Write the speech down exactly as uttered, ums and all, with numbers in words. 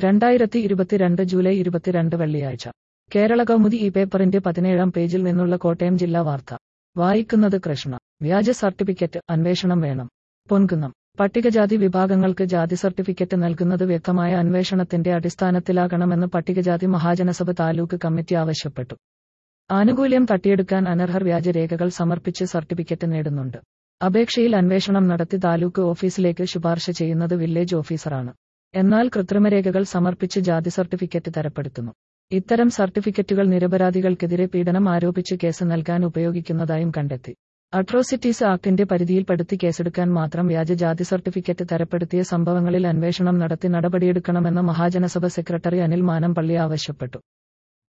രണ്ടായിരത്തി ഇരുപത്തിരണ്ട് ജൂലൈ ഇരുപത്തിരണ്ട് വെള്ളിയാഴ്ച കേരള കൗമുദി ഈ പേപ്പറിന്റെ പതിനേഴാം പേജിൽ നിന്നുള്ള കോട്ടയം ജില്ലാ വാർത്ത വായിക്കുന്നത് കൃഷ്ണ. വ്യാജ സർട്ടിഫിക്കറ്റ് അന്വേഷണം വേണം. പൊൻകുന്നം. പട്ടികജാതി വിഭാഗങ്ങൾക്ക് ജാതി സർട്ടിഫിക്കറ്റ് നൽകുന്നത് വ്യക്തമായ അന്വേഷണത്തിന്റെ അടിസ്ഥാനത്തിലാകണമെന്ന് പട്ടികജാതി മഹാജനസഭ താലൂക്ക് കമ്മിറ്റി ആവശ്യപ്പെട്ടു. ആനുകൂല്യം തട്ടിയെടുക്കാൻ അനർഹർ വ്യാജരേഖകൾ സമർപ്പിച്ച് സർട്ടിഫിക്കറ്റ് നേടുന്നുണ്ട്. അപേക്ഷയിൽ അന്വേഷണം നടത്തി താലൂക്ക് ഓഫീസിലേക്ക് ശുപാർശ ചെയ്യുന്നത് വില്ലേജ് ഓഫീസറാണ്. എന്നാൽ കൃത്രിമരേഖകൾ സമർപ്പിച്ച് ജാതി സർട്ടിഫിക്കറ്റ് തരപ്പെടുത്തുന്നു. ഇത്തരം സർട്ടിഫിക്കറ്റുകൾ നിരപരാധികൾക്കെതിരെ പീഡനം ആരോപിച്ച് കേസ് നൽകാൻ ഉപയോഗിക്കുന്നതായും കണ്ടെത്തി. അട്രോസിറ്റീസ് ആക്ടിന്റെ പരിധിയിൽപ്പെടുത്തി കേസെടുക്കാൻ മാത്രം വ്യാജ ജാതി സർട്ടിഫിക്കറ്റ് തരപ്പെടുത്തിയ സംഭവങ്ങളിൽ അന്വേഷണം നടത്തി നടപടിയെടുക്കണമെന്ന് മഹാജനസഭ സെക്രട്ടറി അനിൽ മാനംപള്ളി ആവശ്യപ്പെട്ടു.